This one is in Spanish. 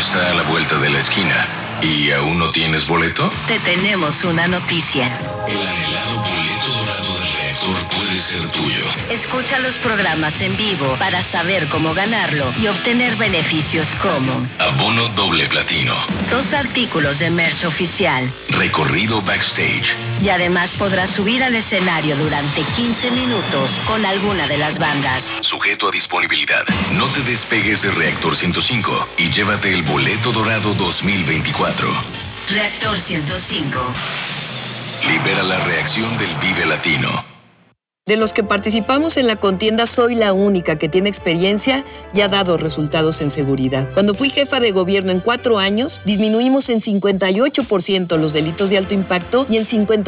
está a la vuelta de la esquina. ¿Y aún no tienes boleto? Te tenemos una noticia. El anhelado boleto dorado del reactor puede ser tuyo. Escucha los programas en vivo para saber cómo ganarlo y obtener beneficios como abono doble platino, 2 artículos de merch oficial, recorrido backstage. Y además podrás subir al escenario durante 15 minutos con alguna de las bandas. Sujeto a disponibilidad. No te despegues de Reactor 105 y llévate el boleto dorado 2024. Reactor 105. Libera la reacción del Vive Latino. De los que participamos en la contienda, soy la única que tiene experiencia y ha dado resultados en seguridad. Cuando fui jefa de gobierno en 4 años, disminuimos en 58% los delitos de alto impacto y en 50%